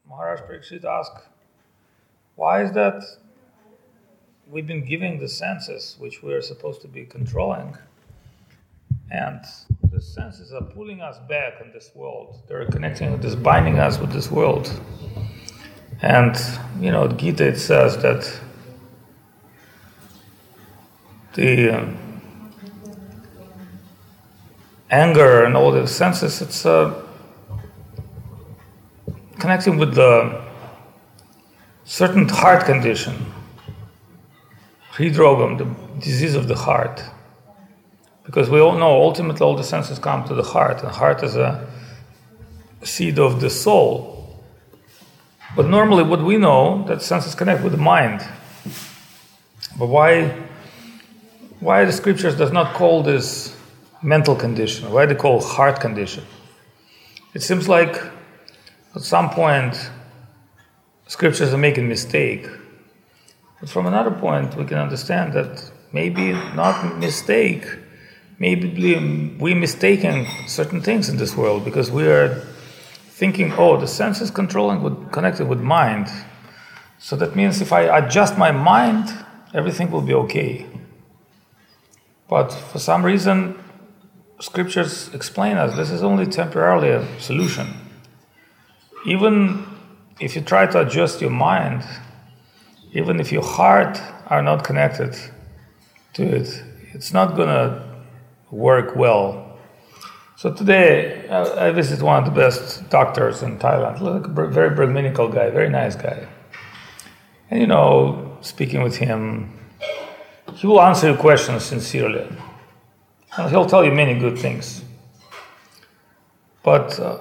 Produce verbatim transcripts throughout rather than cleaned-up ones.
Maharaj Parikshit asked, why is that we've been giving the senses, which we are supposed to be controlling, and the senses are pulling us back in this world. They're connecting with this, binding us with this world. And, you know, Gita, it says that the um, anger and all the senses, it's uh, connecting with the certain heart condition, hridrogam, the disease of the heart. Because we all know ultimately all the senses come to the heart, and the heart is a seed of the soul. But normally what we know, that senses connect with the mind. But why why the scriptures does not call this mental condition? Why they call heart condition? It seems like at some point scriptures are making mistake. But from another point we can understand that maybe not mistake, maybe we mistaking certain things in this world because we are thinking, oh, the sense is controlling with, connected with mind. So that means if I adjust my mind, everything will be okay. But for some reason, scriptures explain us this is only temporarily a solution. Even if you try to adjust your mind, even if your heart are not connected to it, it's not going to work well. So today, I visited one of the best doctors in Thailand, like a very Brahminical guy, very nice guy. And you know, speaking with him, he will answer your questions sincerely. And he'll tell you many good things. But, uh,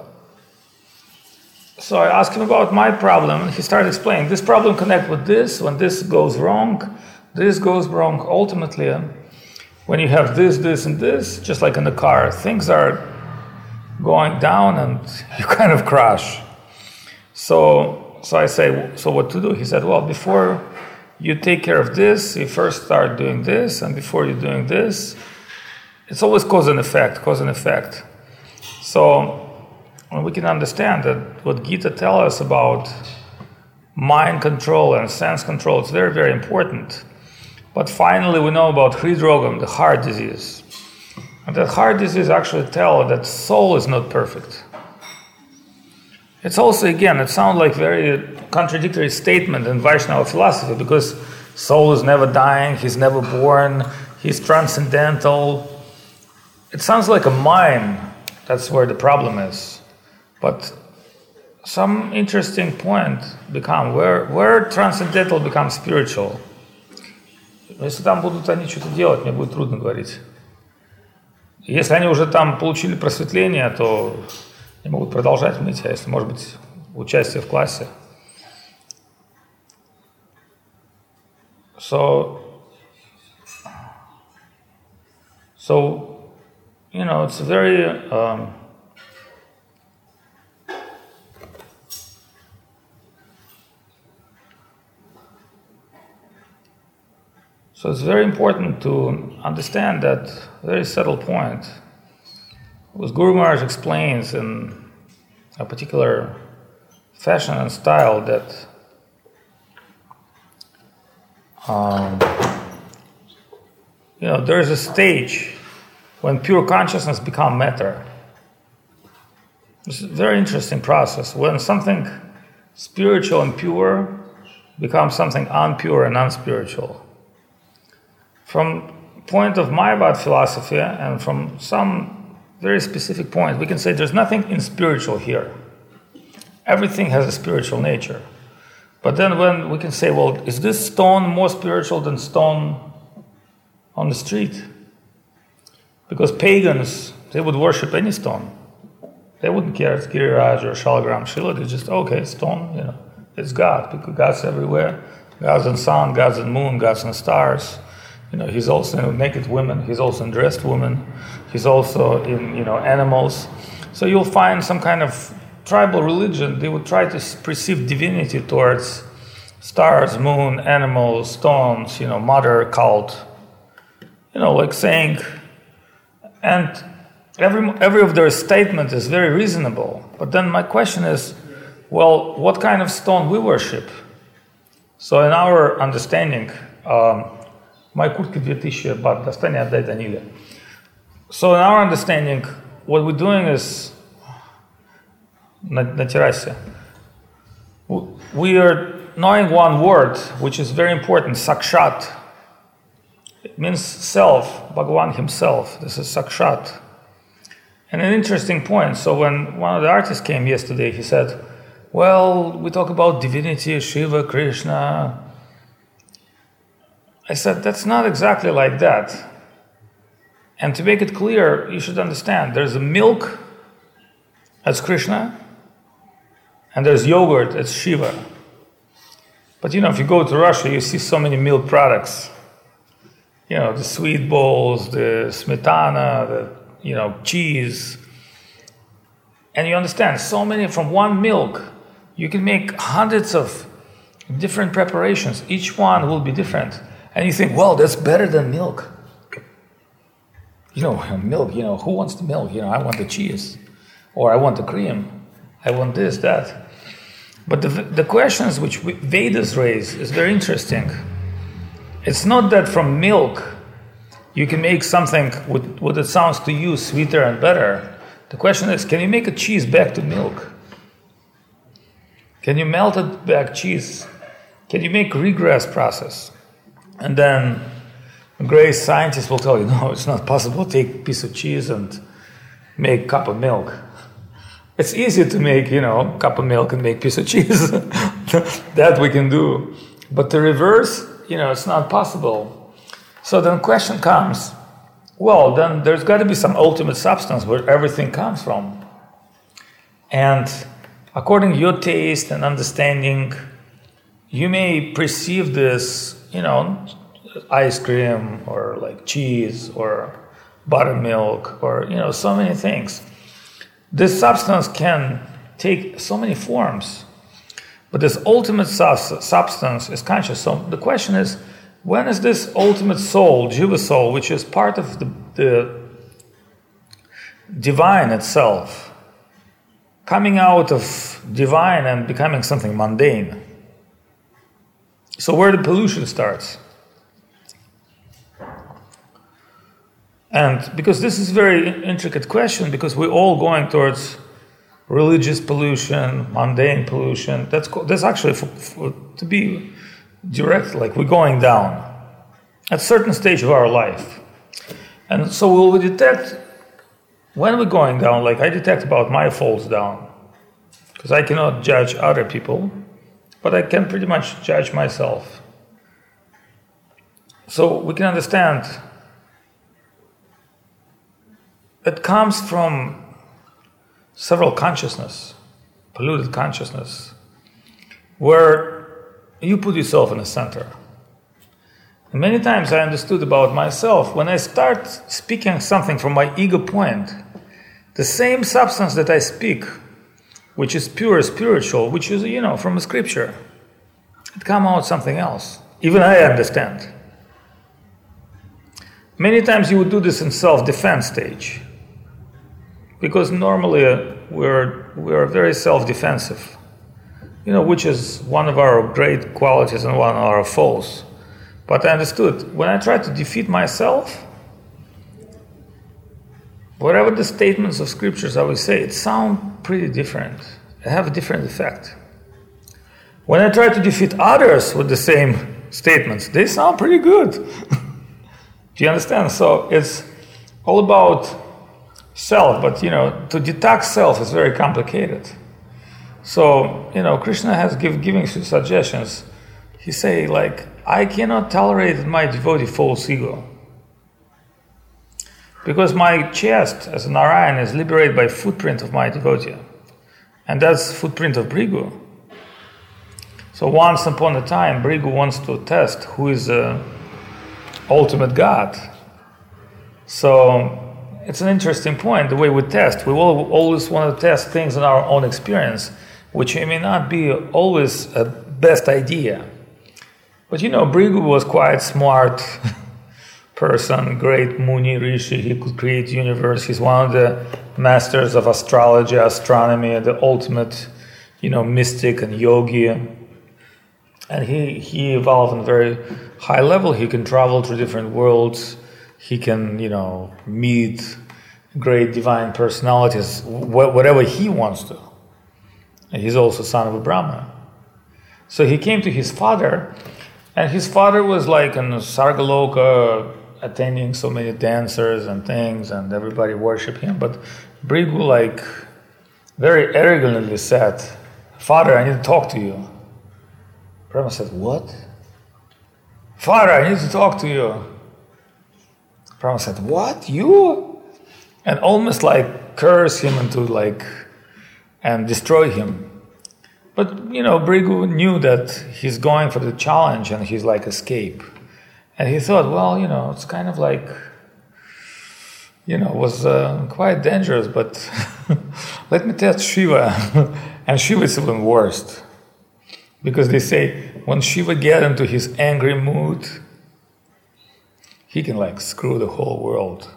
so I asked him about my problem, and he started explaining, this problem connects with this, when this goes wrong, this goes wrong. Ultimately, when you have this, this, and this, just like in the car, things are going down and you kind of crash. So so I say, so what to do? He said, well, before you take care of this, you first start doing this, and before you're doing this, it's always cause and effect, cause and effect. So we can understand that what Gita tells us about mind control and sense control is very, very important. But finally, we know about hridrogam, the heart disease. And that heart disease actually tells that soul is not perfect. It's also, again, it sounds like very contradictory statement in Vaishnava philosophy because soul is never dying, he's never born, he's transcendental. It sounds like a mime. That's where the problem is. But some interesting point become where, where transcendental becomes spiritual. Если там будут они что-то делать, мне будет трудно говорить. Если они уже там получили просветление, то они могут продолжать мыть, а если, может быть, участие в классе. So, so, you know, it's very... Um, So it's very important to understand that very subtle point. As Guru Maharaj explains in a particular fashion and style that um, you know, there is a stage when pure consciousness becomes matter. It's a very interesting process. When something spiritual and pure becomes something unpure and unspiritual. From point of Mayavad philosophy and from some very specific point, we can say there's nothing unspiritual here. Everything has a spiritual nature. But then when we can say, well, is this stone more spiritual than stone on the street? Because pagans, they would worship any stone. They wouldn't care if it's Giriraj or Shalagram Shila. They just, okay, stone, you know, it's God. Because God's everywhere. God's in sun, God's in moon, God's in stars. You know, he's also in naked women, he's also in dressed women, he's also in, you know, animals. So you'll find some kind of tribal religion, they would try to perceive divinity towards stars, moon, animals, stones, you know, mother cult. You know, like saying, and every every of their statement is very reasonable. But then my question is, well, what kind of stone we worship? So in our understanding, my kurtki две тысячи бат, достань и отдай Даниле. So in our understanding, what we're doing is на, на террасе. We are knowing one word, which is very important, sakshat. It means self, Bhagavan himself. This is sakshat. And an interesting point, so when one of the artists came yesterday, he said, well, we talk about divinity, Shiva, Krishna. I said, that's not exactly like that. And to make it clear, you should understand, there's a milk, that's Krishna, and there's yogurt, that's Shiva. But you know, if you go to Russia, you see so many milk products. You know, the sweet bowls, the smetana, the, you know, cheese. And you understand, so many from one milk, you can make hundreds of different preparations. Each one will be different. And you think, well, that's better than milk. You know, milk, you know, who wants the milk? You know, I want the cheese. Or I want the cream. I want this, that. But the, the questions which Vedas raise is very interesting. It's not that from milk you can make something with what it sounds to you sweeter and better. The question is, can you make a cheese back to milk? Can you melt it back cheese? Can you make regress process? And then great scientists will tell you, no, it's not possible. Take a piece of cheese and make a cup of milk. It's easy to make, you know, a cup of milk and make a piece of cheese. That we can do. But the reverse, you know, it's not possible. So then the question comes, well, then there's got to be some ultimate substance where everything comes from. And according to your taste and understanding, you may perceive this, you know, ice cream or like cheese or buttermilk or, you know, so many things. This substance can take so many forms, but this ultimate substance is conscious. So the question is, when is this ultimate soul, Jiva soul, which is part of the, the divine itself, coming out of divine and becoming something mundane? So where the pollution starts. And because this is a very intricate question, because we're all going towards religious pollution, mundane pollution. That's that's actually, for, for, to be direct, like we're going down at a certain stage of our life. And so we'll detect when we're going down, like I detect about my faults down, because I cannot judge other people, but I can pretty much judge myself. So we can understand it comes from several consciousness, polluted consciousness, where you put yourself in the center. And many times I understood about myself, when I start speaking something from my ego point, the same substance that I speak, which is pure spiritual, which is, you know, from a scripture, it comes out something else. Even I understand. Many times you would do this in self-defense stage, because normally uh, we're we're very self-defensive, you know, which is one of our great qualities and one of our faults. But I understood, when I try to defeat myself, whatever the statements of scriptures I will say, it sounds pretty different. They have a different effect. When I try to defeat others with the same statements, they sound pretty good. Do you understand? So it's all about self, but, you know, to detox self is very complicated. So, you know, Krishna has give, giving you suggestions. He say, like, I cannot tolerate my devotee false ego, because my chest as a Narayan is liberated by footprint of my devotee, and that's footprint of Bhrigu. So once upon a time, Bhrigu wants to test who is the ultimate God. So it's an interesting point, the way we test. We will always want to test things in our own experience, which may not be always a best idea. But you know, Bhrigu was quite smart person, great Muni Rishi. He could create universe. He's one of the masters of astrology, astronomy, the ultimate, you know, mystic and yogi. And he, he evolved on a very high level. He can travel to different worlds. He can, you know, meet great divine personalities, wh- whatever he wants to. And he's also son of a Brahman. So he came to his father, and his father was like in Sargaloka, attending so many dancers and things, and everybody worshiped him. But Brigu, like, very arrogantly said, "Father, I need to talk to you." Brahma said, "What?" "Father, I need to talk to you." Brahma said, "What? You?" And almost like curse him into like, and destroy him. But, you know, Brigu knew that he's going for the challenge and he's like escape. And he thought, well, you know, it's kind of like, you know, was uh, quite dangerous, but let me test Shiva. And Shiva is even worse. Because they say, when Shiva gets into his angry mood, he can like screw the whole world.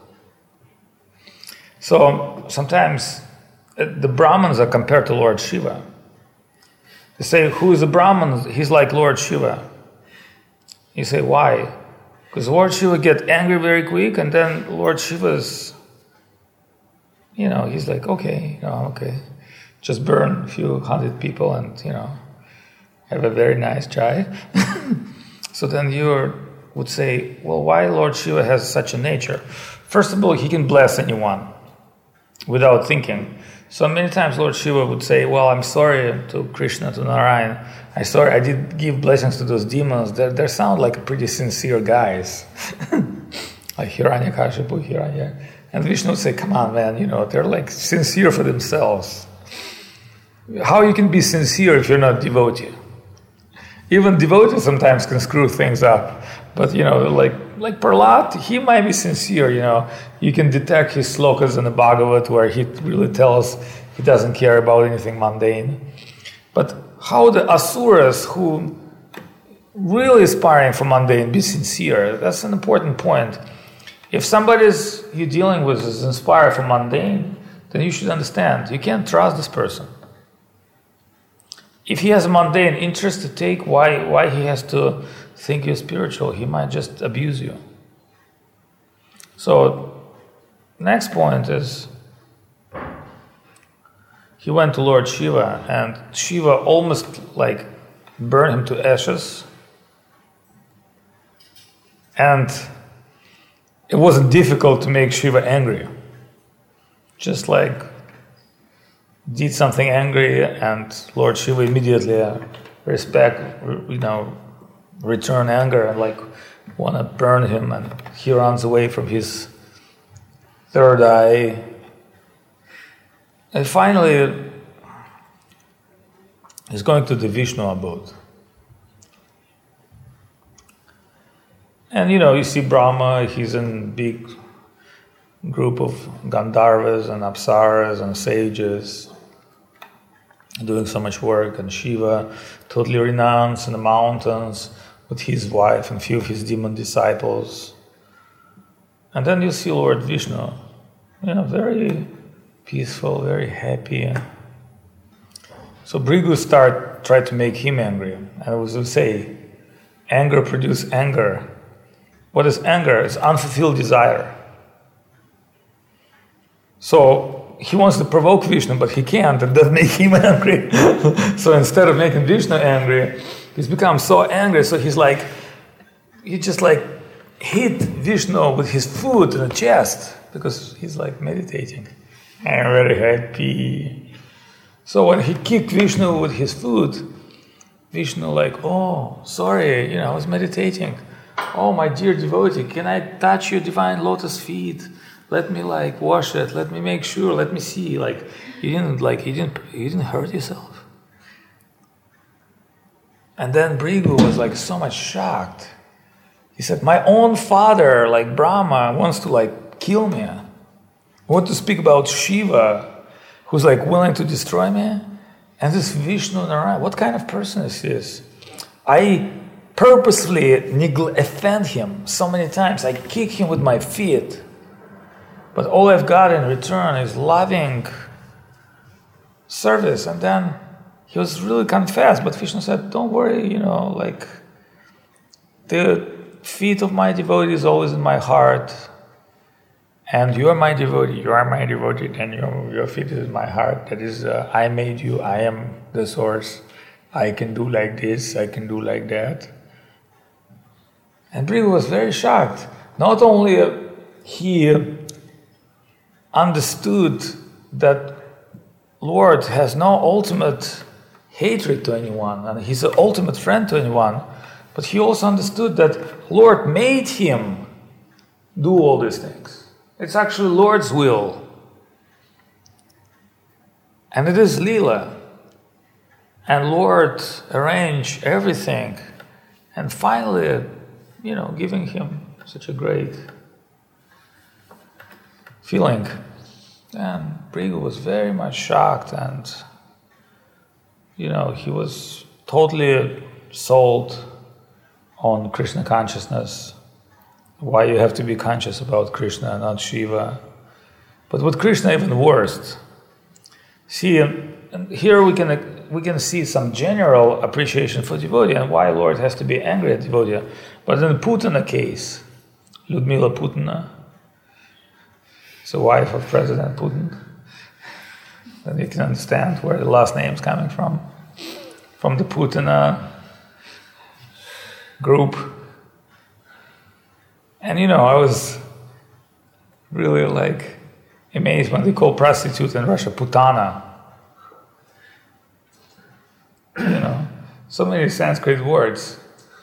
So sometimes the Brahmins are compared to Lord Shiva. They say, who is a Brahman? He's like Lord Shiva. You say, why? Because Lord Shiva gets angry very quick, and then Lord Shiva's, you know, he's like, okay, you know, okay, just burn a few hundred people and, you know, have a very nice chai. So then you would say, well, why Lord Shiva has such a nature? First of all, he can bless anyone without thinking. So many times Lord Shiva would say, well, I'm sorry to Krishna, to Narayan. I sorry, I did give blessings to those demons. They they sound like pretty sincere guys. Like Hiranyakashipu, Hiranya. And Vishnu would say, come on, man, you know, they're like sincere for themselves. How you can be sincere if you're not devotee? Even devotees sometimes can screw things up. But, you know, like like Prahlad, he might be sincere, you know. You can detect his slokas in the Bhagavad where he really tells he doesn't care about anything mundane. But how the asuras who really aspiring for mundane be sincere? That's an important point. If somebody you're dealing with is inspired for mundane, then you should understand, you can't trust this person. If he has a mundane interest to take, why why he has to think you're spiritual? He might just abuse you. So, next point is, he went to Lord Shiva, and Shiva almost like burned him to ashes. And it wasn't difficult to make Shiva angry. Just like did something angry, and Lord Shiva immediately uh, respect, you know, return anger and like want to burn him, and he runs away from his third eye. And finally, he's going to the Vishnu abode. And you know, you see Brahma, he's in big group of Gandharvas and Apsaras and sages doing so much work, and Shiva totally renounced in the mountains with his wife and few of his demon disciples. And then you see Lord Vishnu, you know, very peaceful, very happy. So Brigu start tried to make him angry. And I was to say, anger produces anger. What is anger? It's unfulfilled desire. So he wants to provoke Vishnu, but he can't, and that makes him angry. So instead of making Vishnu angry, he's become so angry, so he's like, he just like hit Vishnu with his foot in the chest, because he's like meditating. I'm very happy. So when he kicked Vishnu with his foot, Vishnu like, oh, sorry, you know, I was meditating. Oh, my dear devotee, can I touch your divine lotus feet? Let me like wash it. Let me make sure. Let me see. Like you didn't like you didn't you didn't hurt yourself. And then Brigu was like so much shocked. He said, "My own father, like Brahma, wants to like kill me. I want to speak about Shiva, who's like willing to destroy me, and this Vishnu Narayan. What kind of person is this? I purposely negl- offend him so many times. I kick him with my feet." But all I've got in return is loving service. And then he was really kind of fast, but Vishnu said, don't worry, you know, like, the feet of my devotee is always in my heart, and you are my devotee, you are my devotee, and your, your feet is in my heart. That is, uh, I made you, I am the source. I can do like this, I can do like that. And Bhrigu was very shocked. Not only uh, he understood that Lord has no ultimate hatred to anyone, and he's an ultimate friend to anyone, but he also understood that Lord made him do all these things. It's actually Lord's will. And it is Leela. And Lord arranged everything. And finally, you know, giving him such a great feeling. And Bhrigu was very much shocked, and, you know, he was totally sold on Krishna consciousness. Why you have to be conscious about Krishna, not Shiva. But with Krishna, even worse. See, and here we can we can see some general appreciation for devotee and why Lord has to be angry at devotee. But in the Putana case, Ludmila Putana, the wife of President Putin, then you can understand where the last name is coming from. From the Putana group. And you know, I was really like amazed when they call prostitute in Russia Putana. You know, so many Sanskrit words.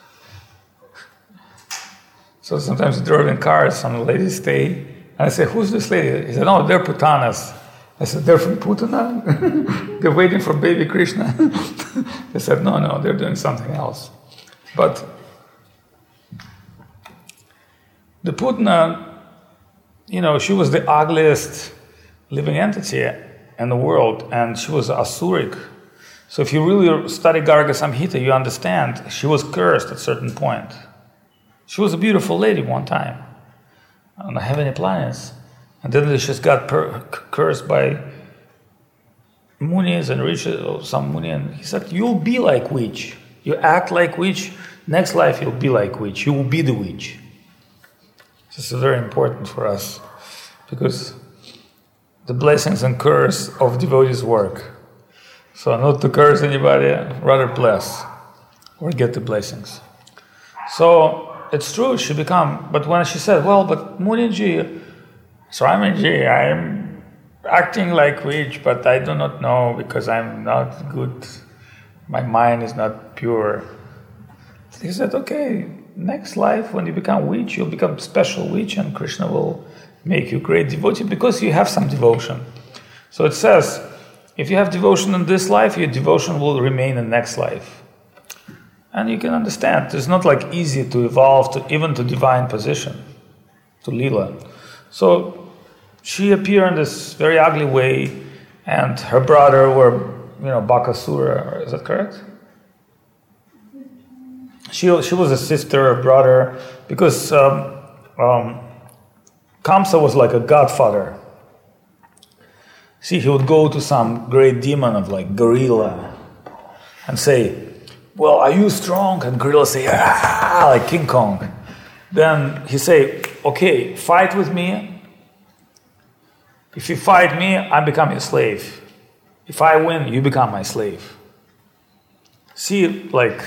So sometimes you drove in cars, some ladies stay, and I say, who's this lady? He said, no, they're Putanas. I said, they're from Putana? They're waiting for baby Krishna? They said, no, no, they're doing something else. But the Putana, you know, she was the ugliest living entity in the world, and she was asuric. So if you really study Garga Samhita, you understand she was cursed at a certain point. She was a beautiful lady one time on the heavenly planets, and then she just got per- cursed by Munis and riches, some Muni, and he said, you'll be like witch. You act like witch, next life you'll be like witch. You will be the witch. This is very important for us, because the blessings and curse of devotees work. So not to curse anybody, rather bless or get the blessings. So it's true, she become, but when she said, well, but Muniji, Swamiji, I'm acting like witch, but I do not know because I'm not good, my mind is not pure. He said, okay, next life, when you become witch, you'll become special witch, and Krishna will make you great devotee because you have some devotion. So it says, if you have devotion in this life, your devotion will remain in next life. And you can understand, it's not like easy to evolve to even to divine position, to Leela. So she appeared in this very ugly way, and her brother were, you know, Bakasura, is that correct? She, she was a sister, a brother, because um, um, Kamsa was like a godfather. See, he would go to some great demon of like gorilla and say, well, are you strong? And gorilla say, ah, like King Kong. Then he say, okay, fight with me. If you fight me, I become your slave. If I win, you become my slave. See, like,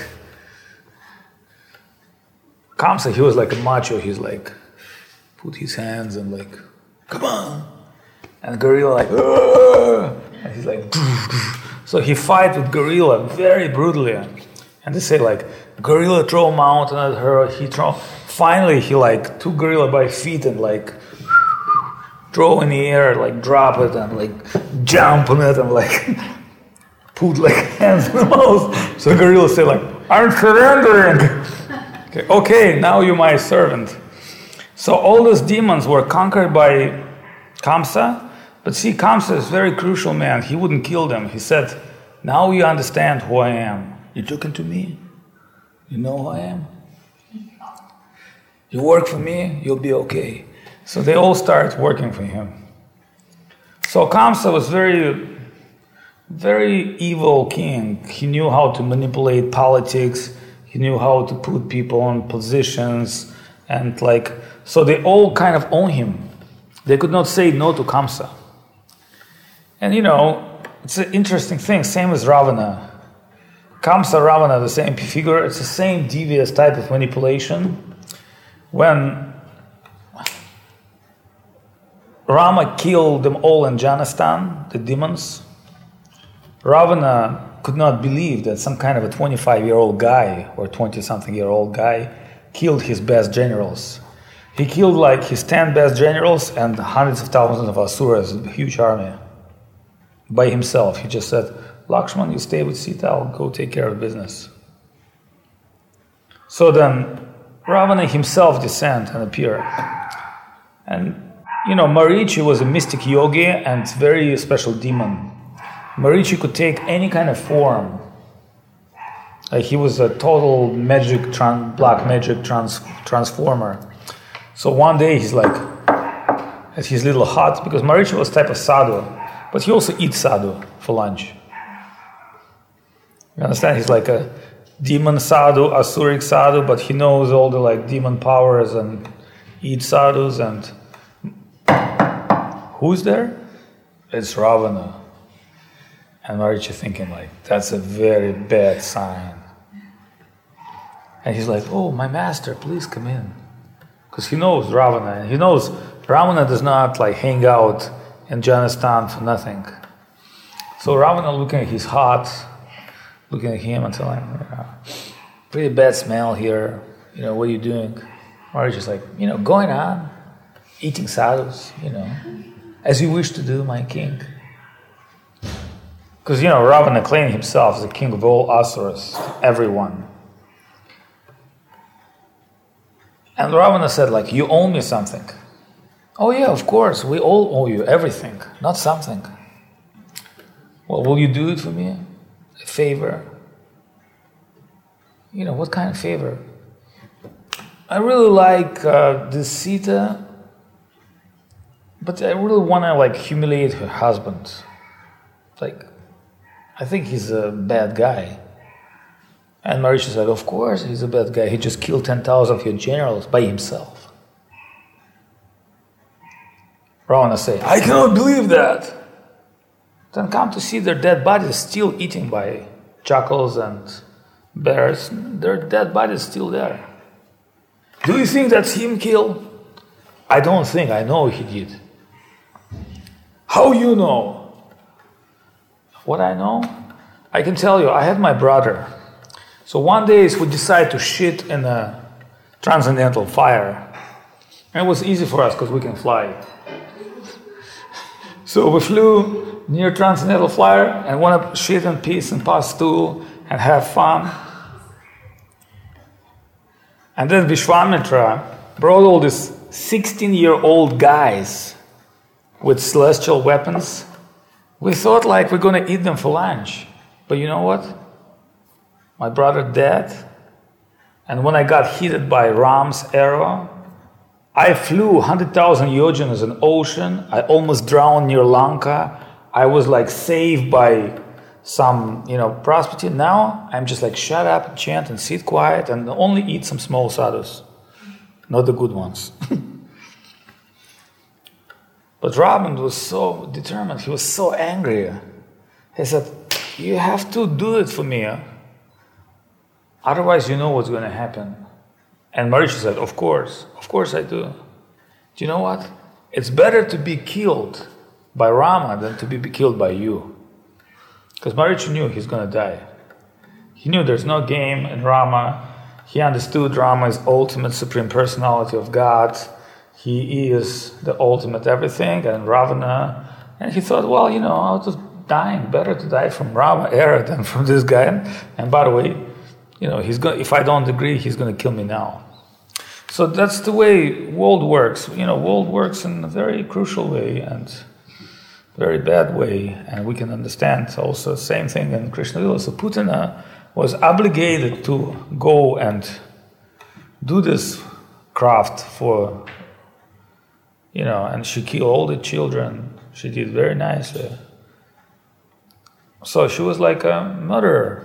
Kamsa, he was like a macho. He's like, put his hands and like, come on. And gorilla like, Argh! And he's like, so he fight with gorilla very brutally. And they say like, gorilla throw mountain at her, he throw, finally he like took gorilla by feet and like, throw in the air, like drop it and like jump on it and like, put like hands in the mouth. So gorilla say like, I'm surrendering. Okay, okay, now you're my servant. So all those demons were conquered by Kamsa. But see, Kamsa is a very crucial man. He wouldn't kill them. He said, now you understand who I am. You're talking to me. You know who I am. You work for me, you'll be okay. So they all start working for him. So Kamsa was very, very evil king. He knew how to manipulate politics. He knew how to put people in positions, and like, so they all kind of own him. They could not say no to Kamsa. And you know, it's an interesting thing, same as Ravana. Kamsa, Ravana, the same figure, it's the same devious type of manipulation. When Rama killed them all in Janastan, the demons, Ravana could not believe that some kind of a twenty-five-year-old guy or twenty-something-year-old guy killed his best generals. He killed like his ten best generals and hundreds of thousands of asuras, a huge army, by himself. He just said, Lakshman, you stay with Sita, I'll go take care of business. So then Ravana himself descended and appeared. And, you know, Marichi was a mystic yogi and very special demon. Marichi could take any kind of form. Like he was a total magic, tran- black magic trans- transformer. So one day he's like, at his little hut, because Marichi was type of sadhu, but he also eats sadhu for lunch. You understand? He's like a demon sadhu, asuric sadhu, but he knows all the like demon powers and eats sadhus. And who's there? It's Ravana. And Marichi thinking like, that's a very bad sign. And he's like, oh, my master, please come in. Because he knows Ravana, and he knows Ravana does not like hang out in Janastan for nothing. So Ravana looking at his hut, looking at him and telling him, yeah, pretty bad smell here, you know, what are you doing? Marichi's like, you know, going on, eating sadhus, you know, as you wish to do, my king. Because, you know, Ravana claimed himself as the king of all asuras, everyone. And Ravana said, like, you owe me something. Oh yeah, of course, we all owe you everything, not something. Well, will you do it for me? A favor? You know, what kind of favor? I really like uh, this Sita, but I really want to like humiliate her husband. Like, I think he's a bad guy. And Marichi said, of course he's a bad guy. He just killed ten thousand of your generals by himself. Ravana said, I cannot believe that. Then come to see their dead bodies still eaten by jackals and bears. Their dead bodies still there. Do you think that's him killed? I don't think. I know he did. How you know? What I know? I can tell you, I had my brother. So one day we decided to shit in a transcendental fire. And it was easy for us because we can fly. So we flew near transcendental fire and wanted to shit in peace and pass through and have fun. And then Vishwamitra brought all these sixteen-year-old guys with celestial weapons. We thought like we're going to eat them for lunch. But you know what? My brother dead. And when I got hit by Ram's arrow, I flew one hundred thousand yojanas in ocean. I almost drowned near Lanka. I was like saved by some, you know, prostitute. Now I'm just like shut up, chant and sit quiet and only eat some small sadhus. Not the good ones. But Ravan was so determined. He was so angry. He said, you have to do it for me. Otherwise, you know what's going to happen. And Marichi said, of course. Of course I do. Do you know what? It's better to be killed by Rama than to be killed by you. Because Marichi knew he's going to die. He knew there's no game in Rama. He understood Rama is ultimate supreme personality of God. He is the ultimate everything, and Ravana. And he thought, well, you know, I was just dying. Better to die from Rama era than from this guy. And, and by the way, you know, he's going. If I don't agree, he's going to kill me now. So that's the way world works. You know, world works in a very crucial way and very bad way, and we can understand also the same thing in Krishna Lila. So Putana was obligated to go and do this craft for, you know, and she killed all the children. She did very nicely. So she was like a murderer.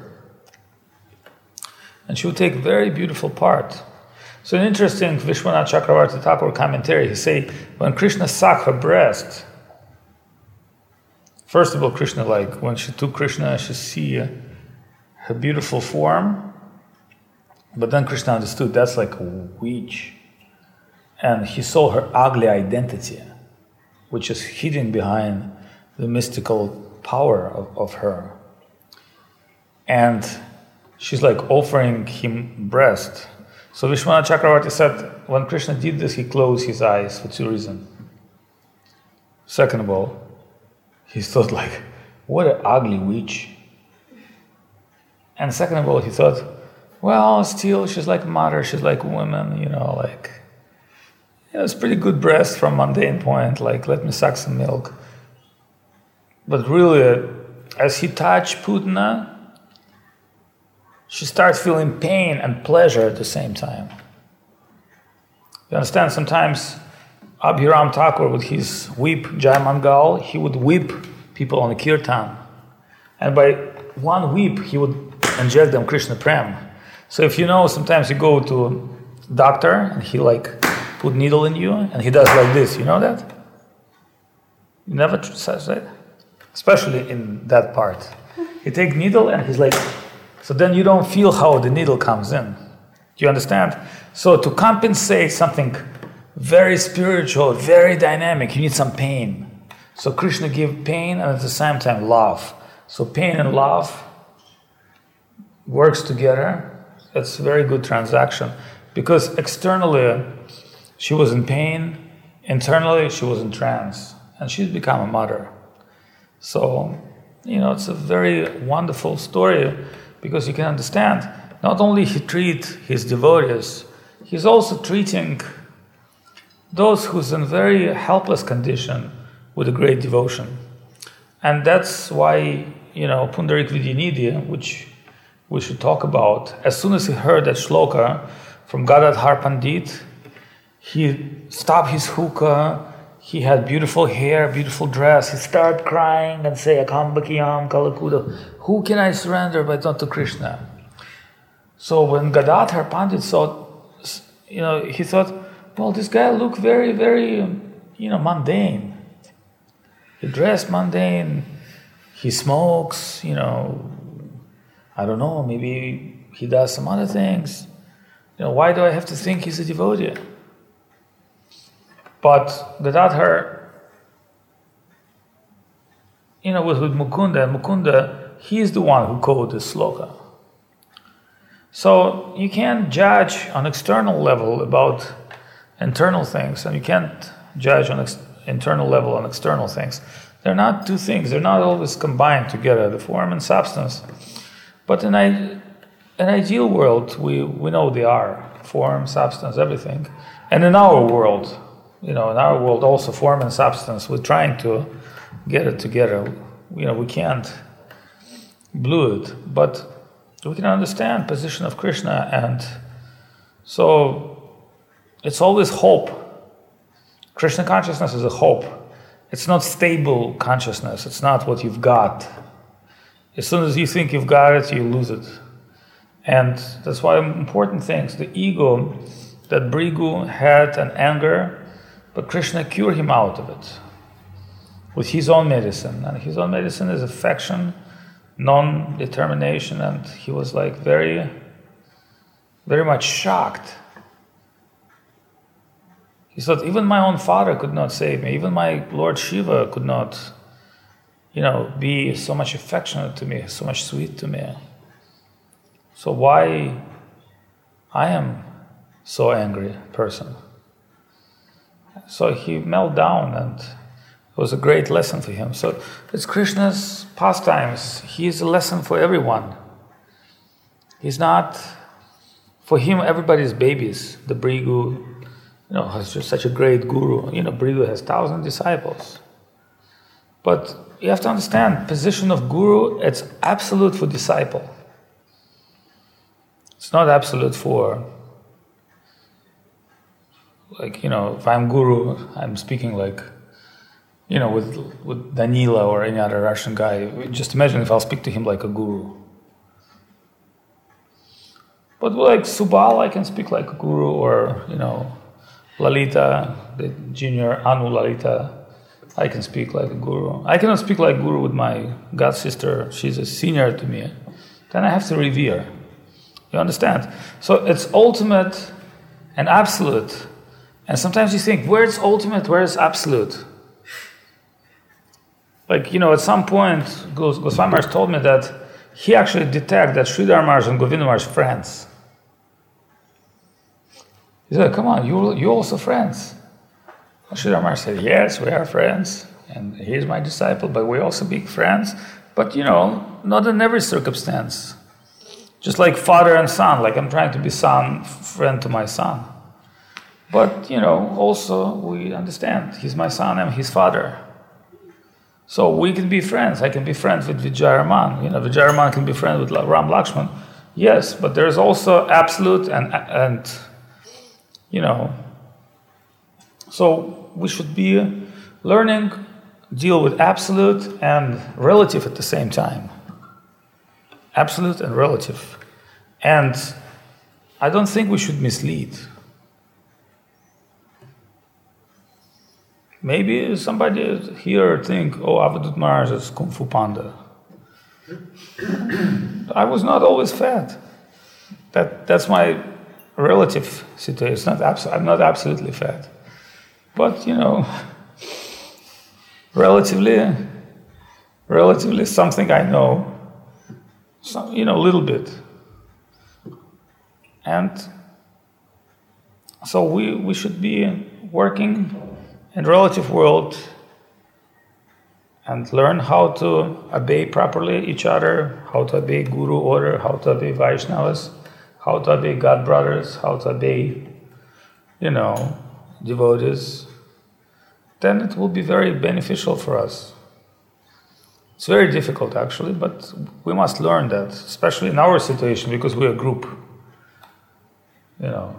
And she would take very beautiful part. So an interesting Vishwanath Chakravarti Thakur commentary, he say, when Krishna sucked her breast, first of all, Krishna, like, when she took Krishna, she see uh, her beautiful form, but then Krishna understood that's like a witch. And he saw her ugly identity, which is hidden behind the mystical power of, of her. And she's like offering him breast. So Vishwanath Chakravarti said, when Krishna did this, he closed his eyes for two reasons. Second of all, he thought like, what an ugly witch. And second of all, he thought, well, still, she's like mother, she's like woman, you know, like, you know, it's pretty good breast from mundane point, like, let me suck some milk. But really, as he touched Putana, she starts feeling pain and pleasure at the same time. You understand? Sometimes Abhiram Thakur, with his whip, Jai Mangal, he would whip people on the kirtan. And by one whip, he would inject them Krishna Prem. So if you know, sometimes you go to a doctor and he like put needle in you and he does like this. You know that? You never says that? Especially in that part. He take needle and he's like, so then you don't feel how the needle comes in. Do you understand? So to compensate something very spiritual, very dynamic, you need some pain. So Krishna give pain and at the same time love. So pain and love works together. It's a very good transaction. Because externally she was in pain, internally she was in trance. And she's become a mother. So, you know, it's a very wonderful story. Because you can understand, not only he treat his devotees, he's also treating those who's in very helpless condition with a great devotion. And that's why, you know, Pundarik Vidyanidhi, which we should talk about, as soon as he heard that shloka from Gadadhar Pandit, he stopped his hookah, he had beautiful hair, beautiful dress, he started crying and say, Akambakiyam Kalakuda, who can I surrender but not to Krishna? So when Gadadhar Pandit saw, you know, he thought, well, this guy looked very, very, you know, mundane. He dressed mundane, he smokes, you know, I don't know, maybe he does some other things. You know, why do I have to think he's a devotee? But Gadadhar, you know, was with Mukunda, and Mukunda, he is the one who coded the sloka. So you can't judge on external level about internal things, and you can't judge on ex- internal level on external things. They're not two things. They're not always combined together, the form and substance. But in an ideal world, we, we know they are. Form, substance, everything. And in our world, you know, in our world also form and substance, we're trying to get it together. You know, we can't blue it. But we can understand position of Krishna, and so it's always hope. Krishna consciousness is a hope. It's not stable consciousness. It's not what you've got. As soon as you think you've got it, you lose it. And that's why important things. The ego that Brigu had an anger, but Krishna cured him out of it with his own medicine. And his own medicine is affection, non-determination, and he was like very, very much shocked. He thought, even my own father could not save me. Even my Lord Shiva could not, you know, be so much affectionate to me, so much sweet to me. So why I am so angry person? So he melted down, and it was a great lesson for him. So it's Krishna's pastimes. He is a lesson for everyone. He's not, for him, everybody's babies. The Brigu, you know, has just such a great guru. You know, Brigu has thousand disciples. But you have to understand, position of guru, it's absolute for disciple. It's not absolute for, like, you know, if I'm guru, I'm speaking like you know, with with Danila or any other Russian guy. Just imagine if I'll speak to him like a guru. But like Subal, I can speak like a guru, or, you know, Lalita, the junior Anu Lalita, I can speak like a guru. I cannot speak like guru with my god sister. She's a senior to me. Then I have to revere. You understand? So it's ultimate and absolute. And sometimes you think, where's ultimate, where's absolute? Like, you know, at some point, Gos- Goswami Maharaj told me that he actually detected that Sridhar Maharaj and Govinda Maharaj friends. He said, come on, you you also friends. Sridhar Maharaj said, yes, we are friends, and he's my disciple, but we also be friends. But, you know, not in every circumstance. Just like father and son, like I'm trying to be son, friend to my son. But, you know, also we understand, he's my son, I'm his father. So we can be friends. I can be friends with Vijayaraman. You know, Vijayaraman can be friends with Ram Lakshman. Yes, but there's also absolute and, and you know, so we should be learning, deal with absolute and relative at the same time. Absolute and relative. And I don't think we should mislead. Maybe somebody here think, oh, Avadut Maharaj is Kung Fu Panda. I was not always fat. That that's my relative situation. It's not abso- I'm not absolutely fat. But, you know, relatively, relatively something I know, some, you know, a little bit. And so we, we should be working in the relative world and learn how to obey properly each other, how to obey Guru order, how to obey Vaishnavas, how to obey God brothers, how to obey, you know, devotees. Then it will be very beneficial for us. It's very difficult actually, but we must learn that, especially in our situation, because we're a group. You know,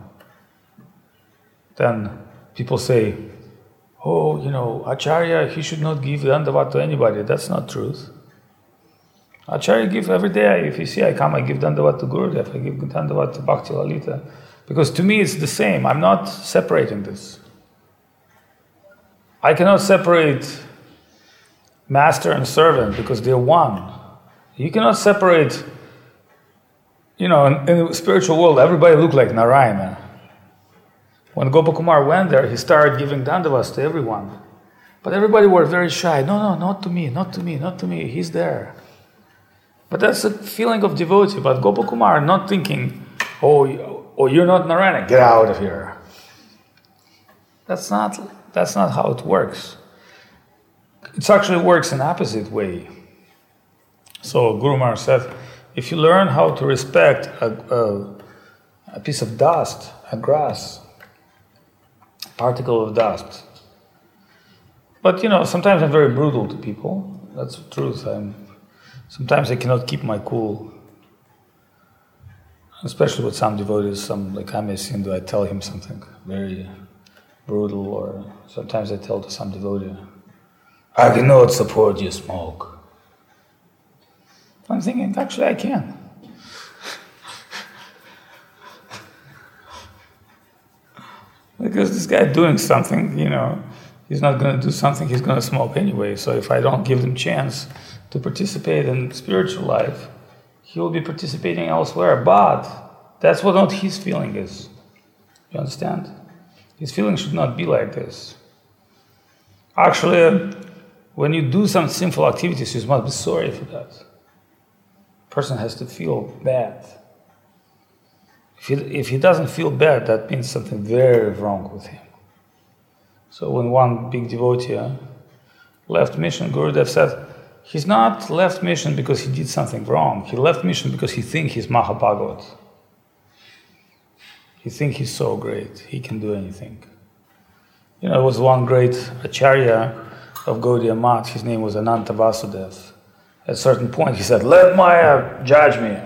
then people say, oh, you know, Acharya, he should not give Dandavat to anybody. That's not truth. Acharya give every day. If you see I come, I give Dandavat to Gurudev, I give Dandavat to Bhakti Lalita. Because to me it's the same. I'm not separating this. I cannot separate master and servant because they're one. You cannot separate, you know, in, in the spiritual world, everybody look like Narayana. When Gopakumar went there, he started giving dandavas to everyone. But everybody were very shy. No, no, not to me, not to me, not to me. He's there. But that's a feeling of devotee. But Gopakumar not thinking, oh, oh, you're not Narayana, get out of here. That's not, that's not how it works. It actually works in opposite way. So Guru Maharaj said, if you learn how to respect a, a, a piece of dust, a grass, particle of dust. But, you know, sometimes I'm very brutal to people. That's the truth. I'm, sometimes I cannot keep my cool. Especially with some devotees, some, like Ame Sindhu, I tell him something very brutal, or sometimes I tell to some devotee, I cannot support you smoke. I'm thinking, actually I can. Because this guy doing something, you know, he's not going to do something, he's going to smoke anyway. So if I don't give him chance to participate in spiritual life, he will be participating elsewhere. But that's what not his feeling is. You understand? His feeling should not be like this. Actually, when you do some sinful activities, you must be sorry for that. Person has to feel bad. If he, if he doesn't feel bad, that means something very wrong with him. So when one big devotee left mission, Gurudev said, he's not left mission because he did something wrong. He left mission because he thinks he's Mahabhagavat. He thinks he's so great, he can do anything. You know, there was one great Acharya of Gaudiya Math, his name was Ananta Vasudev. At a certain point he said, let Maya judge me.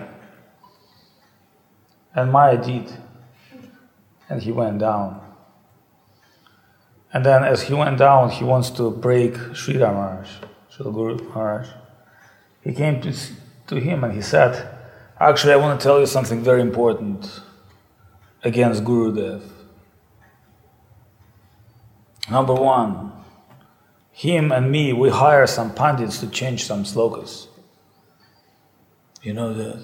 And Maya did. And he went down. And then as he went down, he wants to break Sridhar Maharaj, Srila Guru Maharaj. He came to, to him and he said, actually, I want to tell you something very important against Gurudev. Number one, him and me, we hire some pandits to change some slokas. You know that.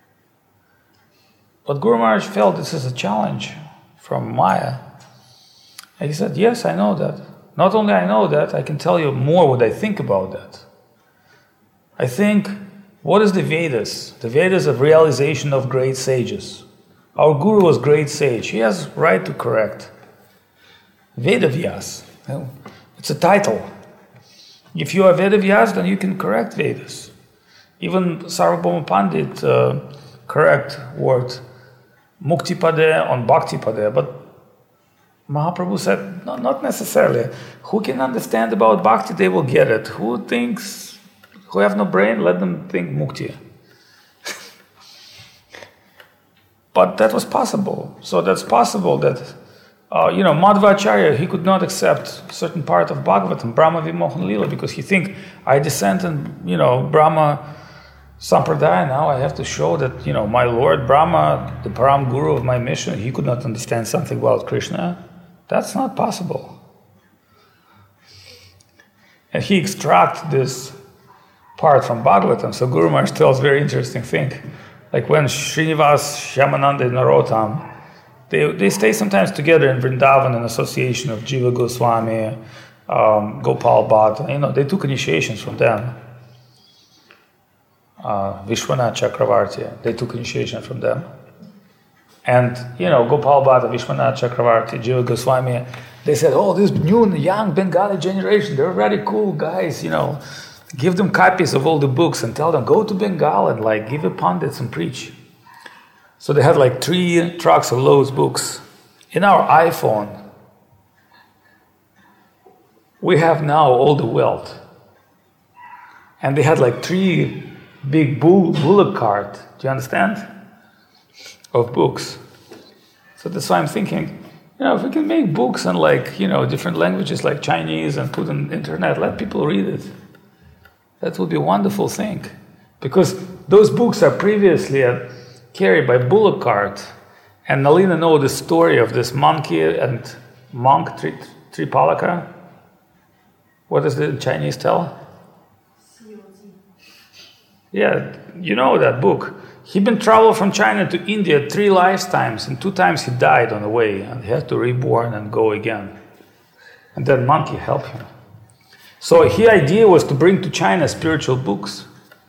But Guru Maharaj felt this is a challenge from Maya. And he said, yes, I know that. Not only I know that, I can tell you more what I think about that. I think, what is the Vedas? The Vedas of realization of great sages. Our Guru was great sage. He has right to correct. Vedavyas. It's a title. If you are Vedavyas, then you can correct Vedas. Even Sarvabhauma Pandit uh, correct word Muktipade on Bhaktipade, but Mahaprabhu said, no, not necessarily. Who can understand about Bhakti, they will get it. Who thinks, who have no brain, let them think Mukti. But that was possible. So that's possible that, uh, you know, Madhvacharya, he could not accept certain part of Bhagavatam, Brahma Vimohan Lila, because he think, I descend in, you know, Brahma Sampradaya, now I have to show that, you know, my Lord Brahma, the Param Guru of my mission, he could not understand something about Krishna. That's not possible. And he extracted this part from Bhagavatam. So Guru Maharaj tells a very interesting thing. Like when Srinivas, Shyamananda, and Narottam, they, they stay sometimes together in Vrindavan in association of Jiva Goswami, um, Gopal Bhatta. You know, they took initiations from them. Uh, Vishwanath Chakravarti, they took initiation from them. And, you know, Gopal Bhatta, Vishwanath Chakravarti, Jiva Goswami, they said, oh, this new, young Bengali generation, they're very cool guys, you know. Give them copies of all the books and tell them, go to Bengal and, like, give a pundits and preach. So they had, like, three trucks of those books. In our iPhone, we have now all the wealth. And they had, like, three big bull, bullock cart, do you understand? Of books. So that's why I'm thinking, you know, if we can make books in, like, you know, different languages like Chinese and put on the internet, let people read it. That would be a wonderful thing. Because those books are previously uh, carried by bullock cart. And Nalina knows the story of this monkey and monk, Tri- Tripalaka. What does the Chinese tell? Yeah, you know that book. He'd been traveled from China to India three lifetimes, and two times he died on the way, and he had to reborn and go again. And that monkey helped him. So his idea was to bring to China spiritual books.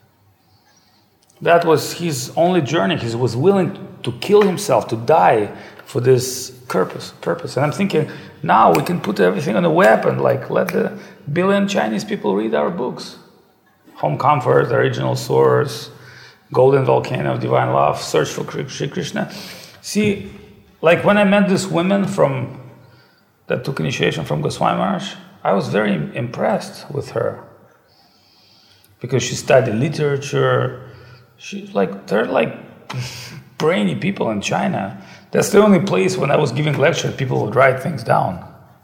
That was his only journey. He was willing to kill himself, to die for this purpose. Purpose. And I'm thinking, now we can put everything on the web and, like, let the billion Chinese people read our books. Home Comfort, Original Source, Golden Volcano of Divine Love, Search for Sri Krishna. See, like when I met this woman from that took initiation from Goswami Maharaj, I was very impressed with her because she studied literature. She's like, they're like brainy people in China. That's the only place when I was giving lectures, people would write things down.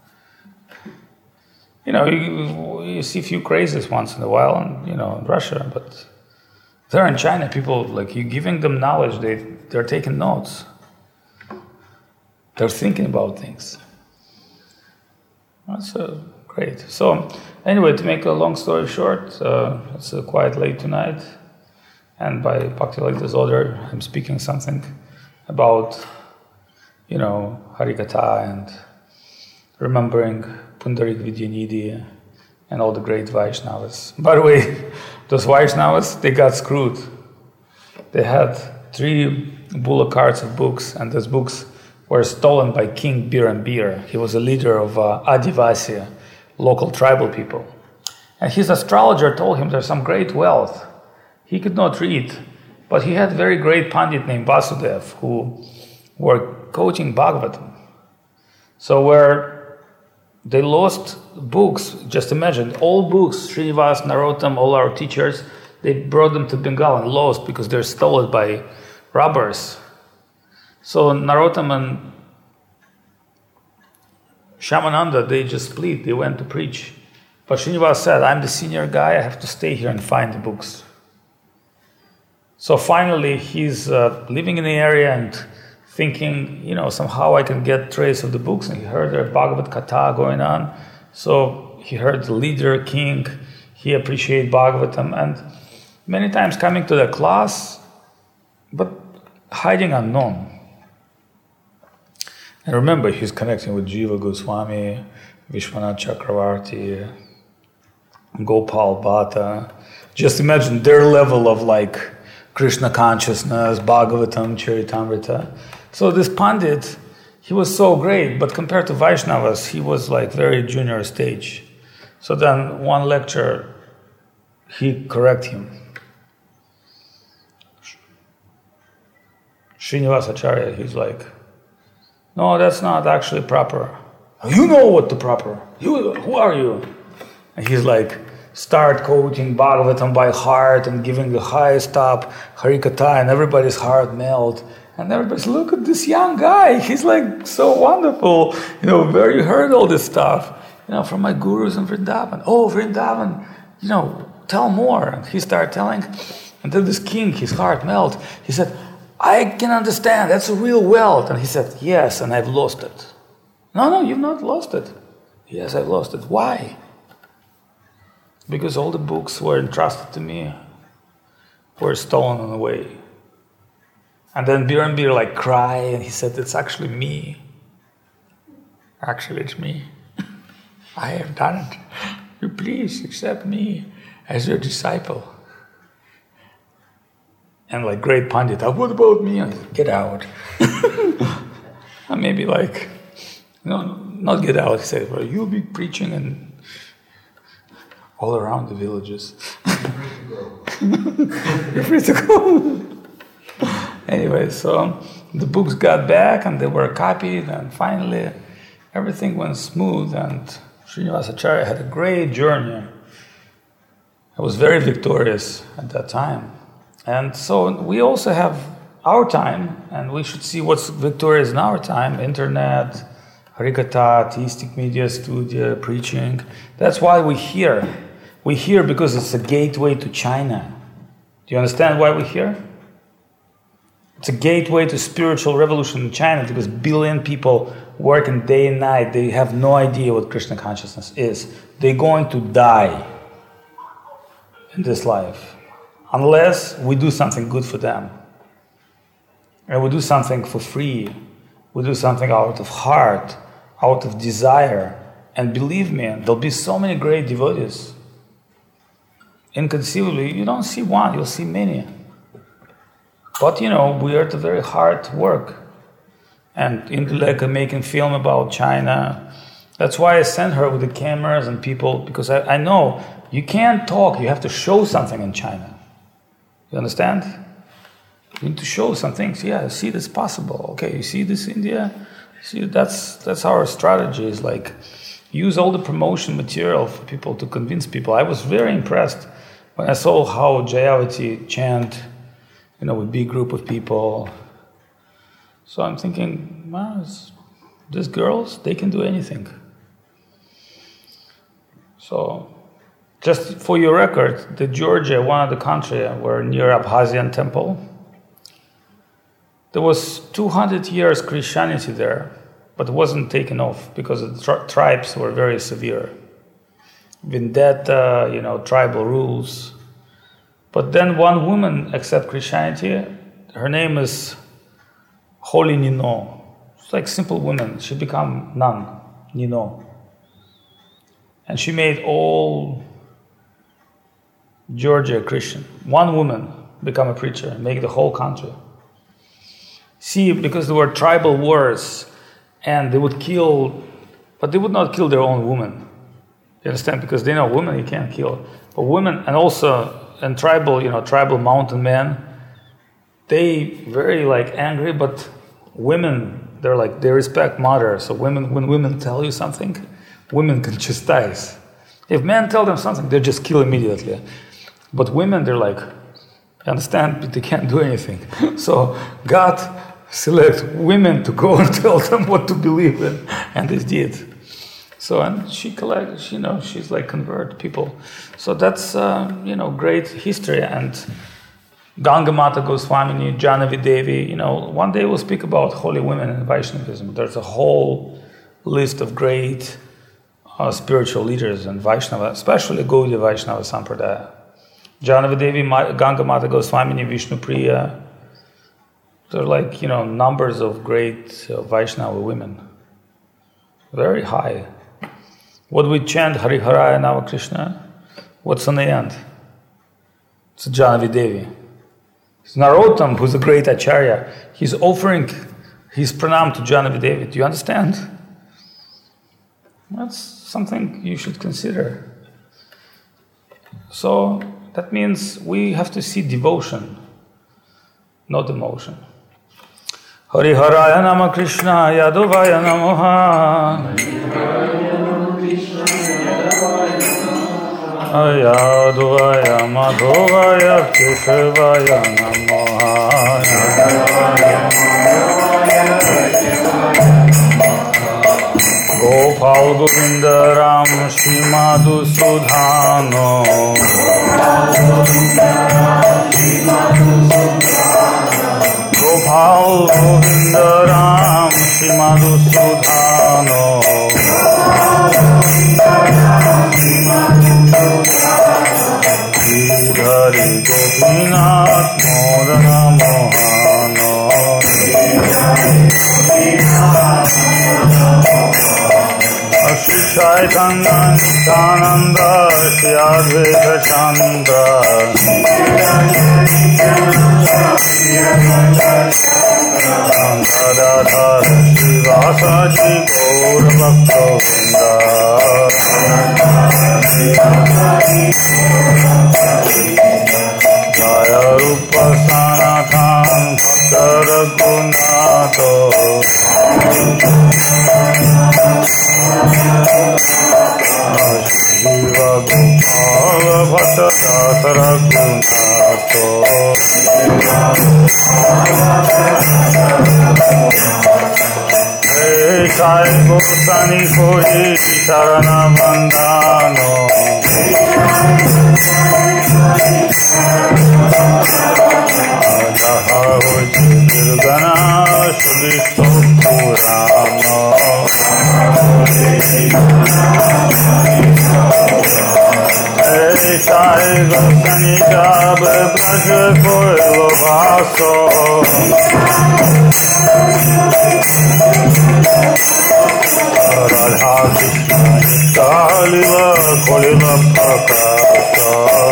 You know, you, you see a few crazes once in a while, and, you know, in Russia, but there in China, people, like, you giving them knowledge, they, they're taking notes. They're thinking about things. That's uh, great. So, anyway, to make a long story short, uh, it's uh, quite late tonight, and by Bhaktivedanta order, I'm speaking something about, you know, Harikatha and remembering Pundarik Vidyanidhi and all the great Vaishnavas. By the way, those Vaishnavas, they got screwed. They had three bullock carts of books, and those books were stolen by King Birambir. He was a leader of uh, Adivasi, local tribal people. And his astrologer told him there's some great wealth. He could not read, but he had a very great pandit named Vasudev who were coaching Bhagavatam. So where they lost books, just imagine, all books, Srinivas, Narottam, all our teachers, they brought them to Bengal and lost because they're stolen by robbers. So Narottam and Shyamananda, they just split, they went to preach. But Srinivas said, I'm the senior guy, I have to stay here and find the books. So finally, he's uh, living in the area and thinking, you know, somehow I can get trace of the books. And he heard a Bhagavad Katha going on. So he heard the leader, king, he appreciated Bhagavatam. And many times coming to the class, but hiding unknown. And remember, he's connecting with Jiva Goswami, Vishwanath Chakravarti, Gopal Bhatta. Just imagine their level of like Krishna consciousness, Bhagavatam, Charitamrita. So this Pandit, he was so great, but compared to Vaishnavas, he was like very junior stage. So then one lecture, he correct him. Srinivas Acharya, he's like, no, that's not actually proper. You know what the proper. You, who are you? And he's like, start quoting Bhagavatam by heart and giving the highest top Harikatha, and everybody's heart melt. And everybody's, look at this young guy. He's like so wonderful. You know, where you heard all this stuff? You know, from my gurus in Vrindavan. Oh, Vrindavan, you know, tell more. And he started telling. And then this king, his heart melt. He said, I can understand, that's a real wealth. And he said, yes, and I've lost it. No, no, you've not lost it. Yes, I've lost it. Why? Because all the books were entrusted to me were stolen away. And then Birambir like cried, and he said, it's actually me. Actually, it's me. I have done it. You please accept me as your disciple. And like great Pandit, oh, what about me? Said, get out. And maybe like, no, not get out. He said, well, you'll be preaching and all around the villages. You're free to go. Anyway, so the books got back and they were copied, and finally everything went smooth, and Srinivas Acharya had a great journey. I was very victorious at that time. And so we also have our time, and we should see what's victorious in our time. Internet, Harikatha, theistic media, studio, preaching. That's why we hear. We hear because it's a gateway to China. Do you understand why we're here? It's a gateway to spiritual revolution in China, because billion people working day and night. They have no idea what Krishna consciousness is. They're going to die in this life unless we do something good for them. And we do something for free. We do something out of heart, out of desire. And believe me, there'll be so many great devotees. Inconceivably, you don't see one, you'll see many. But you know, we are at the very hard work. And Indulekha making film about China. That's why I sent her with the cameras and people, because I, I know you can't talk, you have to show something in China. You understand? You need to show some things. Yeah, see this possible. Okay, you see this India? See, that's that's our strategy, is like use all the promotion material for people to convince people. I was very impressed when I saw how Jayavati chant, you know, with big group of people. So I'm thinking, wow, these girls, they can do anything. So, just for your record, the Georgia, one of the country where near Abkhazian temple, there was two hundred years Christianity there, but it wasn't taken off because the tri- tribes were very severe. Vendetta, you know, tribal rules. But then one woman accepted Christianity. Her name is Holy Nino. It's like simple woman. She became nun, Nino. And she made all Georgia Christian. One woman become a preacher, make the whole country. See, because there were tribal wars, and they would kill, but they would not kill their own women. You understand? Because they know women you can't kill. But women, and also, and tribal, you know, tribal mountain men, they very like angry, but women, they're like, they respect mother. So women, when women tell you something, women can chastise. If men tell them something, they just kill immediately. But women, they're like, you understand, but they can't do anything. So God select women to go and tell them what to believe in, and they did. So, and she collects, you know, she's like convert people. So that's, uh, you know, great history. And Gangamata Goswamini, Janavi Devi, you know, one day we'll speak about holy women in Vaishnavism. There's a whole list of great uh, spiritual leaders in Vaishnava, especially Gaudiya Vaishnava Sampradaya. Janavi Devi, Gangamata Goswamini, Vishnupriya. There are like, you know, numbers of great uh, Vaishnava women. Very high. What we chant, Hari Haraya Nava Krishna, what's on the end? It's Janavi Devi. It's Narottam, who's a great Acharya. He's offering his pranam to Janavi Devi. Do you understand? That's something you should consider. So that means we have to see devotion, not emotion. Hari Haraya Nama Krishna Yadavaya Namaha. Yadavaya Madhavaya Keshavaya Namaha. Gopal Govinda Ram Shri Madhusudhano. Gopal Govinda Ram Shri Madhusudhano. Hari Gopinath Modana Mohano. Shri Chaitanya Nityananda Shri Advaita Chandra. Radha Shri Vasaji Gaur Bhakta Jaya Rupa Sanathan Bhakta Raghunato. Shiva Gopala Bhatta Dasa Raghunato. Hey Sai Gosani Kori Charana Vandano. Jaha Hoji Dirgana Shubhishto Purano. Hey Sai Gosani Jab Braj Koilo Vaso. Radha Krishna Kaliva Koliva Prakasha.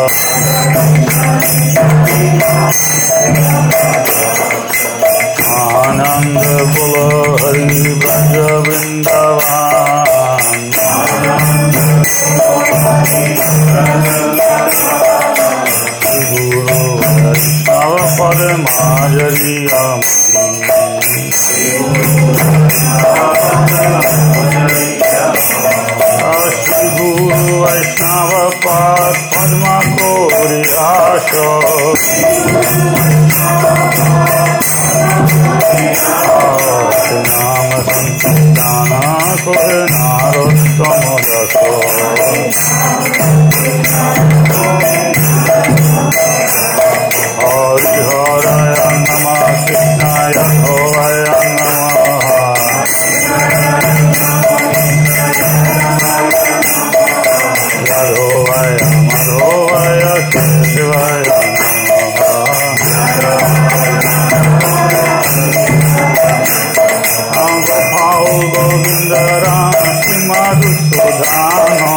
Anand Bolo Hari Braja Vrindavan. Guru Vaishnava Padmajariya. Shri Guru Vaishnava Pad Padma Kori Asho. Nama Sankirtana Kore Narottama Daso. Hari Haraya Nama Krishnaya Dhavaya Namaha. Yadhovaya Madhovaya Keshavaya Namaha. Gopal Govinda Ram Shri Madhusudhano.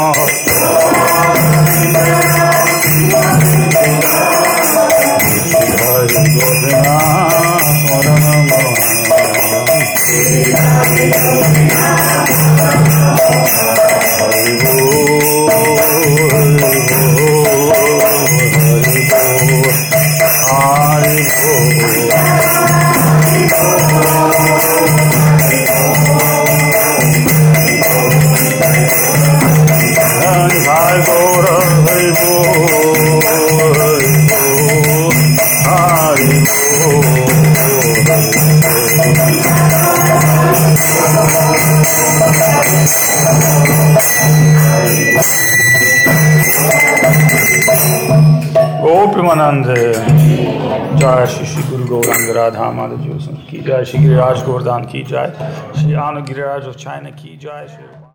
Hari Gopinath Modana Mohana. Hari Hari Hari Gora Hari Hari Hari गोपीमानंद जय श्री श्री गुरु गौरांग राधा माधव जी की जय, श्री गिरिराज गोवर्धन की जय, Shri Anand Giriraj of China की जय, श्री